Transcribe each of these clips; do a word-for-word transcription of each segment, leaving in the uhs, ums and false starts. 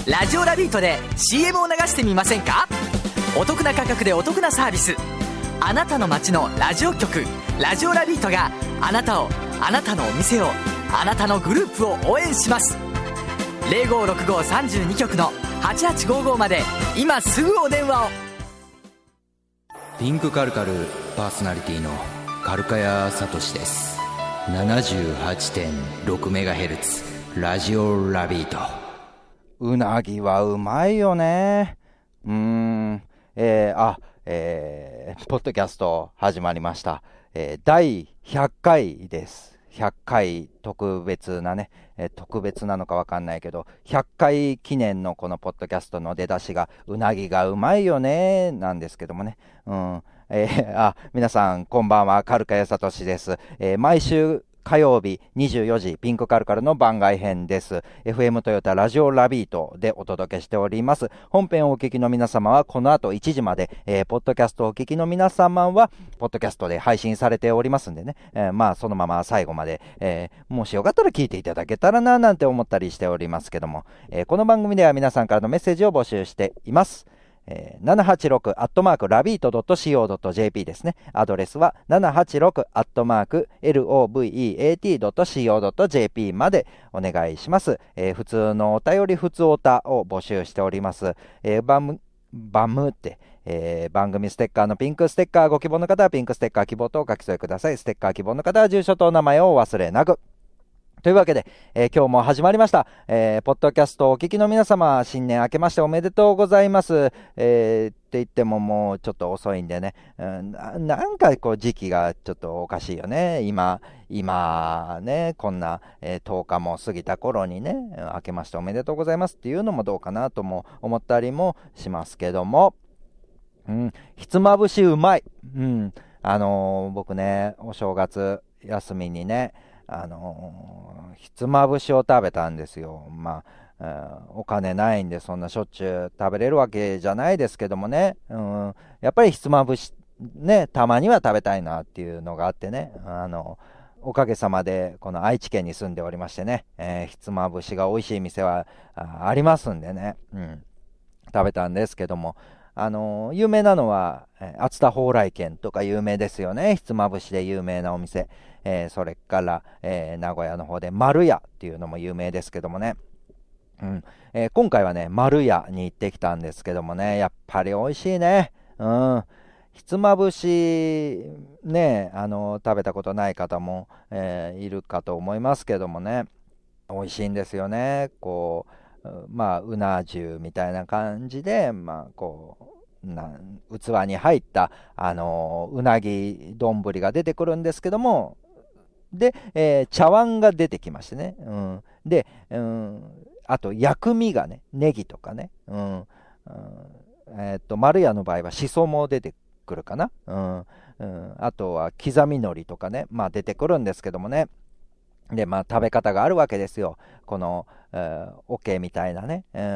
ラジオラビートで シーエム を流してみませんか？お得な価格でお得なサービス。あなたの街のラジオ局ラジオラビートがあなたを、あなたのお店を、あなたのグループを応援します。 ゼロごろくごさんじゅうに 局のはちはちごーごーまで今すぐお電話を。 ピンクカルカルパーソナリティのカルカヤサトシです。 ななじゅうはちてんろくメガヘルツ ラジオラビート。 うなぎはうまいよね。うーん、えー、あ、えー、ポッドキャスト始まりました。えー、だいひゃっかいです。ひゃっかい特別なね、えー、特別なのかわかんないけど、ひゃっかい記念のこのポッドキャストの出だしが、うなぎがうまいよね、なんですけどもね。うん。えー、あ、皆さん、こんばんは、カルカヤサトシです。えー、毎週、火曜日にじゅうよじ、ピンクカルカルの番外編です。エフエム トヨタラジオラビートでお届けしております。本編をお聞きの皆様はこの後いちじまで、えー、ポッドキャストをお聞きの皆様は、ポッドキャストで配信されておりますんでね、えー、まあそのまま最後まで、えー、もしよかったら聞いていただけたらななんて思ったりしておりますけども、えー、この番組では皆さんからのメッセージを募集しています。えー、ななはちろくアットマークラビートドットシーオードットジェーピー ですね。アドレスはななはちろくアットマークラビートドットシーオードットジェーピー までお願いします。えー、普通のお便り、普通おたを募集しております。えー、バム、バムって、えー、番組ステッカーのピンクステッカーご希望の方はピンクステッカー希望とお書き添えください。ステッカー希望の方は住所とお名前をお忘れなく。というわけで、えー、今日も始まりました、えー、ポッドキャストをお聞きの皆様、新年明けましておめでとうございます。えー、って言ってももうちょっと遅いんでね、うん、な, なんかこう時期がちょっとおかしいよね。今、今ね、こんな、えー、とおかも過ぎた頃にね、明けましておめでとうございますっていうのもどうかなとも思ったりもしますけども、うん、ひつまぶしうまい。うん、あのー、僕ね、お正月休みにね、あのー、ひつまぶしを食べたんですよ。まあ、お金ないんでそんなしょっちゅう食べれるわけじゃないですけどもね、うん、やっぱりひつまぶしね、たまには食べたいなっていうのがあってね、あのおかげさまでこの愛知県に住んでおりましてね、えー、ひつまぶしが美味しい店は あ, ありますんでね、うん、食べたんですけども、あのー、有名なのは熱田蓬莱軒とか有名ですよね。ひつまぶしで有名なお店、えー、それから、えー、名古屋の方で丸屋っていうのも有名ですけどもね、うんえー、今回はね丸屋に行ってきたんですけどもね、やっぱり美味しいね。うん、ひつまぶしね、あのー、食べたことない方も、えー、いるかと思いますけどもね、美味しいんですよね。こうまあうな重みたいな感じで、まあこうな器に入った、あのー、うなぎ丼が出てくるんですけども、で、えー、茶碗が出てきましてね、うん、で、うん、あと薬味がね、ネギとかね、うんうん、えー、っと丸屋の場合はしそも出てくるかな、うんうん、あとは刻み海苔とかね、まあ出てくるんですけどもね。でまあ食べ方があるわけですよ。この、えー、桶みたいなね、うん、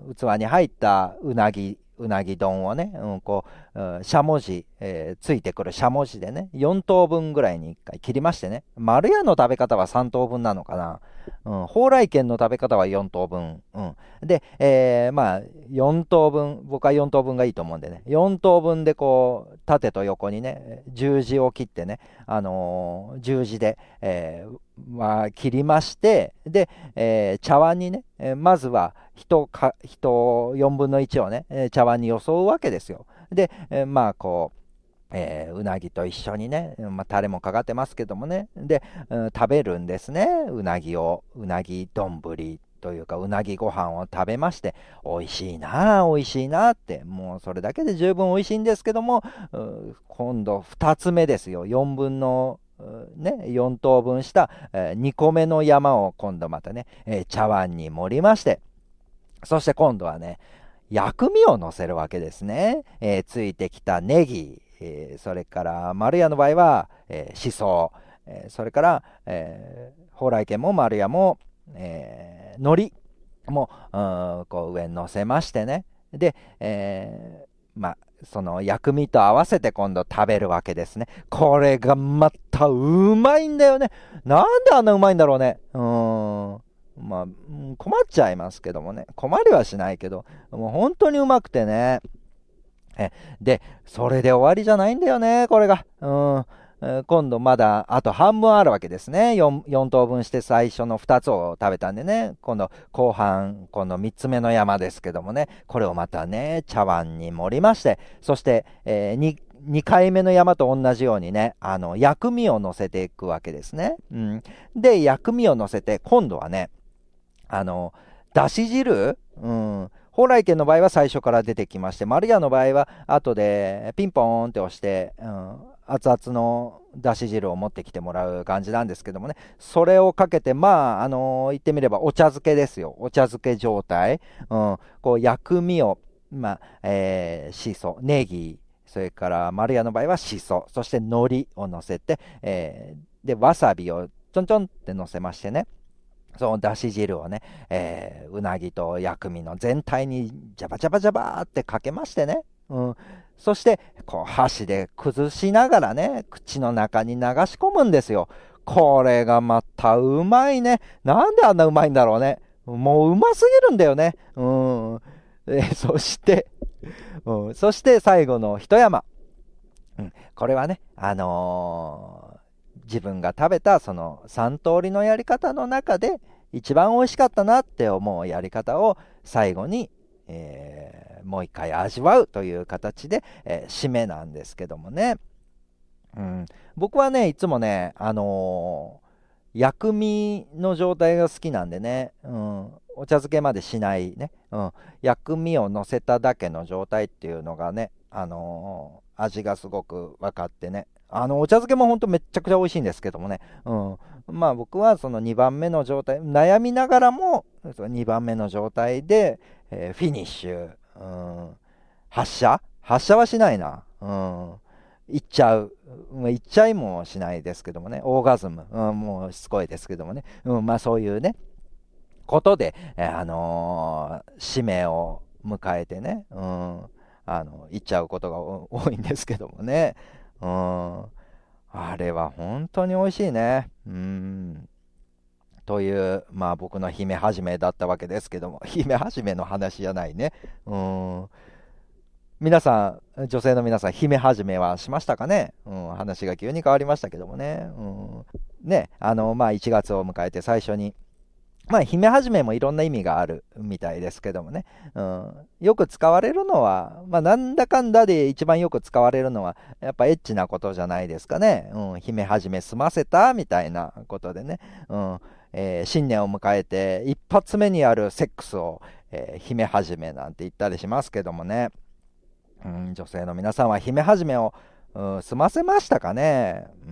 器に入ったうなぎうなぎ丼をね、うん、こう、うん、しゃもじ、えー、ついてくるしゃもじでね、よんとうぶんぐらいにいっかい切りましてね、丸屋の食べ方はさんとうぶんなのかな、うん、蓬莱軒の食べ方はよんとうぶん、うん、で、えー、まあよんとうぶん、僕はよんとうぶんがいいと思うんでね、よんとうぶんでこう縦と横にね十字を切ってね、あのー、十字で、えーまあ、切りまして、で、えー、茶碗にね、えー、まずは人か人よんぶんのいちをね、えー、茶碗によそうわけですよ。で、えー、まあこう、えー、うなぎと一緒にね、まあ、タレもかかってますけどもね、で、うん、食べるんですね。うなぎを、うなぎ丼というかうなぎご飯を食べまして、美味しいな美味しいなって、もうそれだけで十分美味しいんですけども、今度ふたつめですよ。よんぶんのね、よんとうぶんした、えー、にこめの山を今度またね、えー、茶碗に盛りまして、そして今度はね薬味を乗せるわけですね。えー、ついてきたネギ、えー、それから丸屋の場合は、えー、しそ、えー、それから、えー、蓬莱軒も丸屋も、えー、海苔もうんこう上に乗せましてね、で、えー、まあその薬味と合わせて今度食べるわけですね。これがまたうまいんだよね。なんであんなうまいんだろうね。うーん。 まあ、困っちゃいますけどもね。困りはしないけど、もう本当にうまくてね。えで、それで終わりじゃないんだよね、これが。うん。今度まだあと半分あるわけですね。 4, 4等分して最初のふたつを食べたんでね、今度後半今度みっつめの山ですけどもね、これをまたね茶碗に盛りまして、そして、えー、2, 2回目の山と同じようにね、あの薬味を乗せていくわけですね、うん、で薬味を乗せて今度はね、あのだし汁、うん蓬莱軒の場合は最初から出てきまして、丸屋の場合は後でピンポーンって押して、うん、熱々のだし汁を持ってきてもらう感じなんですけどもね、それをかけて、まあ、あのー、言ってみればお茶漬けですよ。お茶漬け状態。うん、こう薬味を、まあ、えー、しそ、ネギ、それから丸屋の場合はしそ、そして海苔を乗せて、えー、で、わさびをちょんちょんって乗せましてね、そのだし汁をね、えー、うなぎと薬味の全体にジャバジャバジャバーってかけましてね、うん、そしてこう箸で崩しながらね、口の中に流し込むんですよ。これがまたうまいね。なんであんなうまいんだろうね。もううますぎるんだよね。うん。えそして、うん、そして最後の一山。うん、これはね、あのー自分が食べたそのさん通りのやり方の中で一番美味しかったなって思うやり方を最後に、えー、もう一回味わうという形で、えー、締めなんですけどもね、うん、僕はねいつもね、あのー、薬味の状態が好きなんでね、うん、お茶漬けまでしないね、うん、薬味を乗せただけの状態っていうのがね、あのー、味がすごく分かってね、あのお茶漬けもほんとめっちゃくちゃ美味しいんですけどもね、うん、まあ僕はそのにばんめの状態、悩みながらもにばんめの状態で、えー、フィニッシュ、うん、発射発射はしないな、うん、いっちゃう、いっちゃいもしないですけどもね、オーガズム、うん、もうしつこいですけどもね、うん、まあそういうねことで、えー、あのー、使命を迎えてね、うん、あの行っちゃうことが多いんですけどもね、うん、あれは本当に美味しいね。うん。という、まあ僕の姫始めだったわけですけども、姫始めの話じゃないね。うん。皆さん、女性の皆さん、姫始めはしましたかね。うん、話が急に変わりましたけどもね。うん。ね、あの、まあいちがつを迎えて最初に、まあ、姫始めもいろんな意味があるみたいですけどもね、うん、よく使われるのは、まあ、なんだかんだで一番よく使われるのは、やっぱエッチなことじゃないですかね。うん、姫始め済ませたみたいなことでね、うんえー、新年を迎えて一発目にあるセックスを、えー、姫始めなんて言ったりしますけどもね、うん、女性の皆さんは姫始めを、うん、済ませましたかね。うん、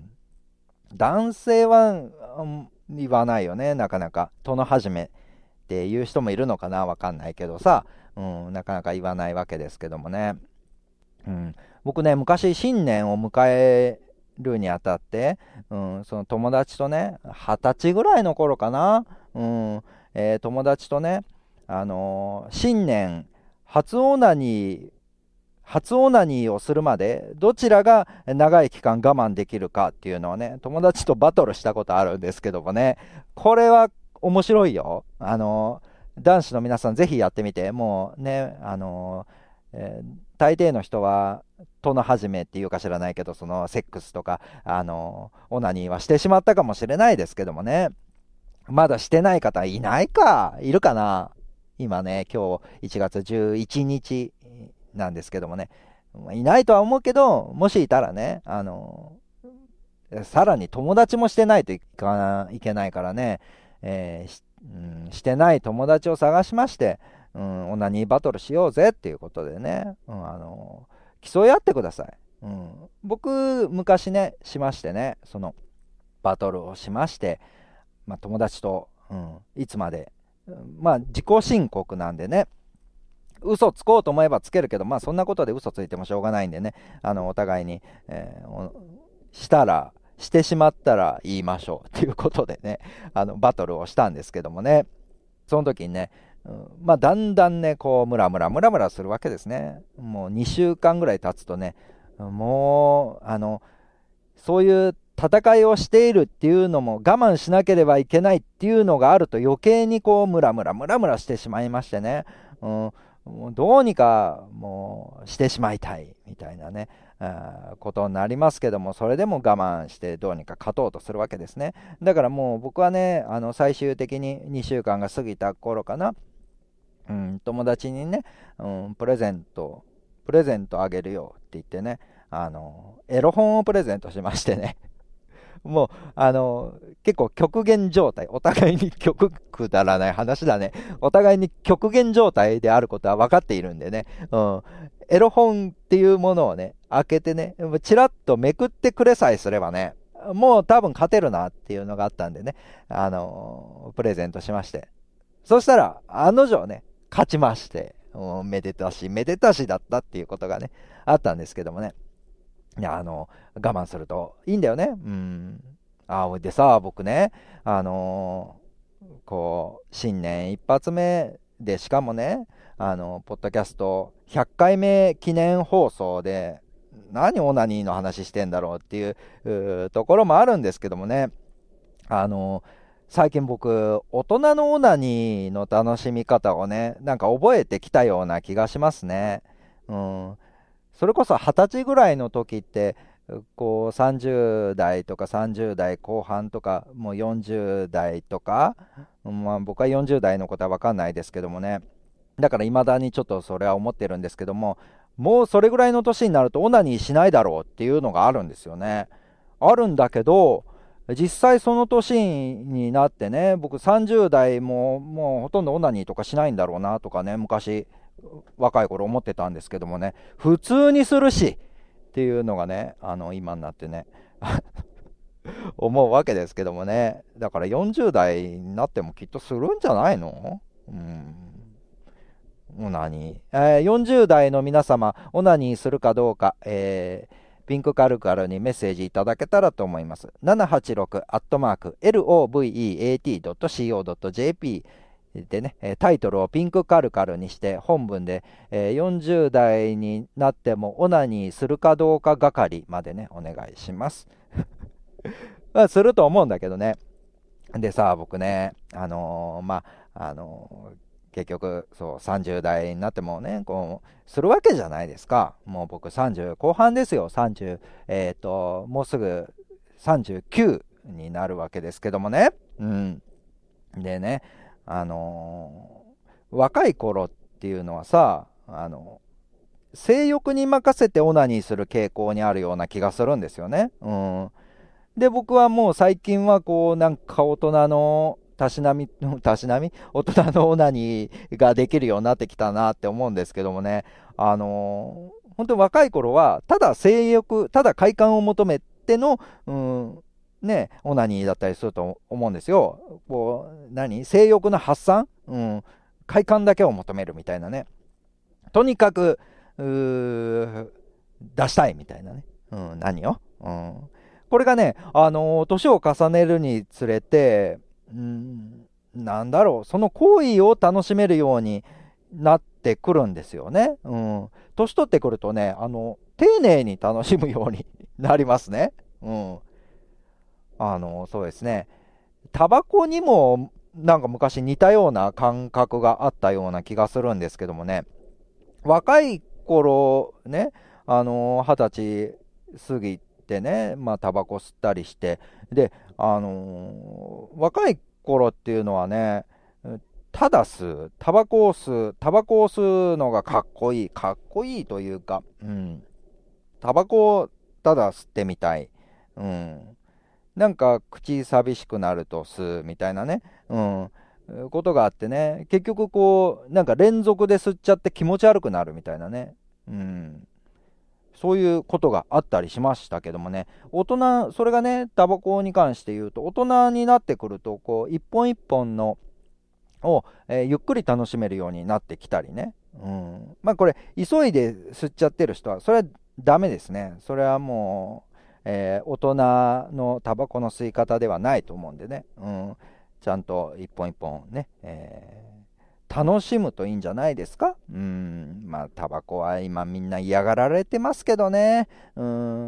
男性は、うん言わないよね、なかなか。殿始めっていう人もいるのかな、わかんないけどさ、うん、なかなか言わないわけですけどもね。うん、僕ね、昔新年を迎えるにあたって、うん、その友達とね、はたちぐらいの頃かな、うんえー、友達とね、あのー、新年初オナニー初オナニーをするまでどちらが長い期間我慢できるかっていうのをね、友達とバトルしたことあるんですけどもね、これは面白いよ。あの男子の皆さんぜひやってみて。もうね、あの、えー、大抵の人は殿始めっていうか知らないけど、そのセックスとかあのオナニーはしてしまったかもしれないですけどもね、まだしてない方いないか、いるかな。今ね、今日いちがつじゅういちにちなんですけどもね、いないとは思うけど、もしいたらね、あのさらに友達もしてないといかいけないからね、えー し, うん、してない友達を探しまして、うん、オナニーバトルしようぜっていうことでね、うん、あの競い合ってください。うん、僕昔ねしましてね、そのバトルをしまして、まあ、友達と、うん、いつまで、まあ自己申告なんでね、嘘つこうと思えばつけるけど、まあそんなことで嘘ついてもしょうがないんでね、あのお互いに、えー、したらしてしまったら言いましょうっていうことでね、あのバトルをしたんですけどもね、その時にね、うん、まあだんだんねこうムラムラムラムラするわけですね。もうにしゅうかんぐらい経つとね、もうあのそういう戦いをしているっていうのも我慢しなければいけないっていうのがあると余計にこうムラムラムラムラしてしまいましてね、うん、もうどうにかもうしてしまいたいみたいなね、あことになりますけども、それでも我慢してどうにか勝とうとするわけですね。だからもう僕はね、あの最終的ににしゅうかんが過ぎた頃かな、うん、友達にね、うん、プレゼントプレゼントあげるよって言ってね、あのエロ本をプレゼントしましてねもうあの結構極限状態、お互いに極くだらない話だね、お互いに極限状態であることは分かっているんでね、うん、エロ本っていうものをね開けてね、チラッとめくってくれさえすればね、もう多分勝てるなっていうのがあったんでね、あのプレゼントしまして、そしたら案の定ね勝ちまして、うん、めでたしめでたしだったっていうことがねあったんですけどもね、いや、あの我慢するといいんだよね。うん。あ、でさ、僕ね、あのーこう新年一発目で、しかもね、あのポッドキャストひゃっかいめ記念放送で、何オナニーの話してんだろうっていう、うーところもあるんですけどもね、あの最近僕大人のオナニーの楽しみ方をね、なんか覚えてきたような気がしますね。うん。それこそはたちぐらいの時って、こうさんじゅう代とかさんじゅう代後半とか、もうよんじゅう代とか、まあ、僕はよんじゅう代のことは分かんないですけどもね、だから未だにちょっとそれは思ってるんですけども、もうそれぐらいの年になるとオナニーしないだろうっていうのがあるんですよね。あるんだけど、実際その年になってね、僕さんじゅう代ももうほとんどオナニーとかしないんだろうなとかね、昔若い頃思ってたんですけどもね、普通にするしっていうのがね、あの今になってね思うわけですけどもね。だからよんじゅう代になってもきっとするんじゃないの？うん。オナニー、えー、よんじゅう代の皆様、オナニーするかどうか、えーピンクカルカルにメッセージいただけたらと思います。ななはちろくアットマーク ロベート ドット コー ドット ジェーピー でね、タイトルをピンクカルカルにして本文で、えー、よんじゅう代になってもオナニーするかどうか係までねお願いしますまあすると思うんだけどね。でさ、僕ね、あのー、まああのー結局そうさんじゅう代になってもねこうするわけじゃないですか。もう僕さんじゅう後半ですよ。さんじゅうえっ、ー、ともうすぐさんじゅうきゅうになるわけですけどもね。うんでね、あのー、若い頃っていうのはさ、あの性欲に任せてオナニーする傾向にあるような気がするんですよね。うんで僕はもう最近はこうなんか大人のたしなみ、たしなみ大人のオナニーができるようになってきたなって思うんですけどもね。あのー、本当に若い頃は、ただ性欲、ただ快感を求めての、うん、ね、オナニーだったりすると思うんですよ。こう、何性欲の発散、うん、快感だけを求めるみたいなね。とにかく、うー出したいみたいなね。うん、何を、うん、これがね、あのー、年を重ねるにつれて、うん、なんだろう、その行為を楽しめるようになってくるんですよね。うん。年取ってくるとね、あの、丁寧に楽しむようになりますね。うん。あの、そうですね。タバコにもなんか昔似たような感覚があったような気がするんですけどもね。若い頃ね、あの、二十歳過ぎてね、まあタバコ吸ったりして、で、あのー若い頃っていうのはね、ただ吸う、タバコを吸う、タバコを吸うのがかっこいい、かっこいいというか、うん、タバコをただ吸ってみたい、うん、なんか口寂しくなると吸うみたいなね、うん、ことがあってね、結局こう、なんか連続で吸っちゃって気持ち悪くなるみたいなね、うん。そういうことがあったりしましたけどもね、大人、それがね、タバコに関して言うと、大人になってくると、こう、一本一本のを、えーゆっくり楽しめるようになってきたりね。うん。まあこれ、急いで吸っちゃってる人は、それはダメですね。それはもう、えー大人のタバコの吸い方ではないと思うんでね。うん。ちゃんと一本一本ね、えー楽しむといいんじゃないですか。うん、まあタバコは今みんな嫌がられてますけどね。うん、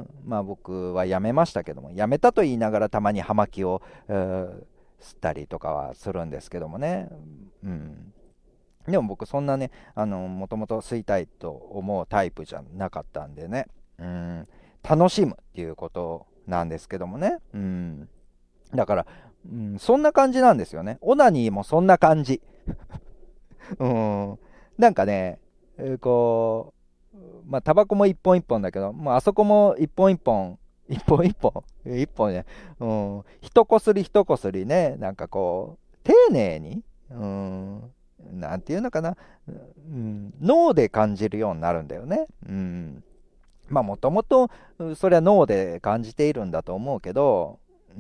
まあ僕はやめましたけども、やめたと言いながらたまに葉巻を、えー吸ったりとかはするんですけどもね。うん、でも僕そんなね、あのもともと吸いたいと思うタイプじゃなかったんでね、うん、楽しむっていうことなんですけどもね。うん、だから、うん、そんな感じなんですよね。オナニーもそんな感じ。うん、なんかね、えーこう、まあ、タバコも一本一本だけど、もうあそこも一本一本、一本一本、一本ね、うん、一こすり一こすりね、なんかこう、丁寧に、うん、なんていうのかな、うん、脳で感じるようになるんだよね。うん、まあ、もともと、それは脳で感じているんだと思うけど、うん、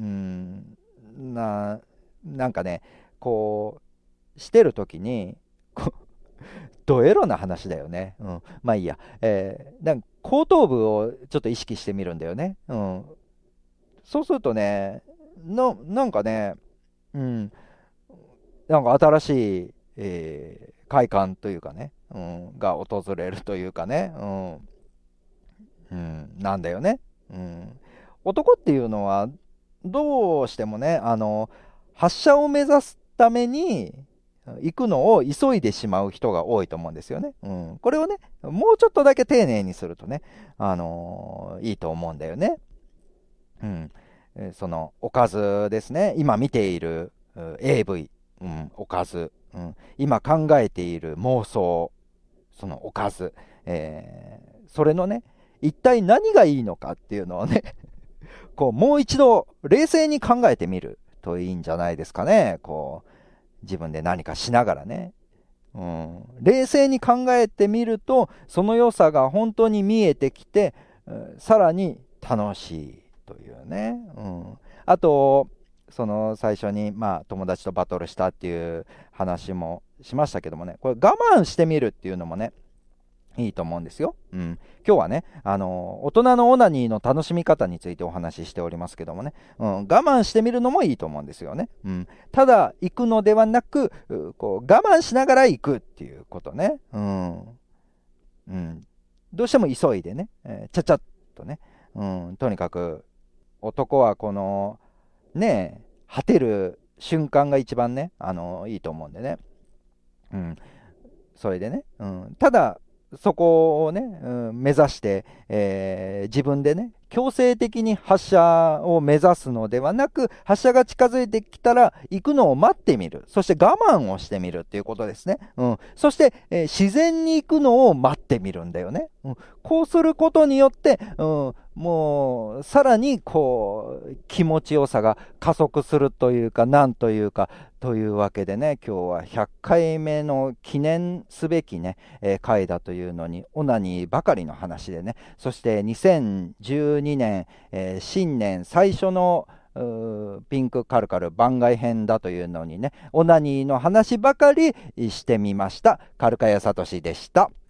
な、なんかね、こう、してるときに、こうドエロな話だよね。うん。まあいいや。えー、なんか後頭部をちょっと意識してみるんだよね。うん。そうするとね、な、なんかね、うん。なんか新しい、えー快感というかね、うん、が訪れるというかね、うん。うん、なんだよね。うん。男っていうのは、どうしてもね、あの、発射を目指すために、行くのを急いでしまう人が多いと思うんですよね。うん。これをね、もうちょっとだけ丁寧にするとね、あのーいいと思うんだよね。うん。えーその、おかずですね。今見ているう エーブイ、うん、おかず。うん。今考えている妄想、そのおかず。えーそれのね、一体何がいいのかっていうのをね、こう、もう一度冷静に考えてみるといいんじゃないですかね。こう、自分で何かしながらね。うん、冷静に考えてみると、その良さが本当に見えてきて、うん、さらに楽しいというね。うん、あと、その最初に、まあ、友達とバトルしたっていう話もしましたけどもね、これ我慢してみるっていうのもね、いいと思うんですよ。うん。今日はね、あの、大人のオナニーの楽しみ方についてお話ししておりますけどもね、うん、我慢してみるのもいいと思うんですよね。うん。ただ、行くのではなく、こう、我慢しながら行くっていうことね。うん。うん。どうしても急いでね、えーちゃちゃっとね、うん。とにかく、男はこの、ねえ、果てる瞬間が一番ね、あの、いいと思うんでね。うん。それでね、うん、ただ、そこをね、うん、目指して、えー自分でね、強制的に発射を目指すのではなく、発射が近づいてきたら行くのを待ってみる。そして我慢をしてみるっていうことですね。うん。そして、えー自然に行くのを待ってみるんだよね。うん。こうすることによって、うん、もう、さらに、こう、気持ちよさが加速するというか、なんというか、というわけでね、今日はひゃっかいめの記念すべきね、えー回だというのに、オナニーばかりの話でね、そしてにせんじゅうにねん、えー新年最初のうーピンクカルカル番外編だというのにね、オナニーの話ばかりしてみました。カルカヤサトシでした。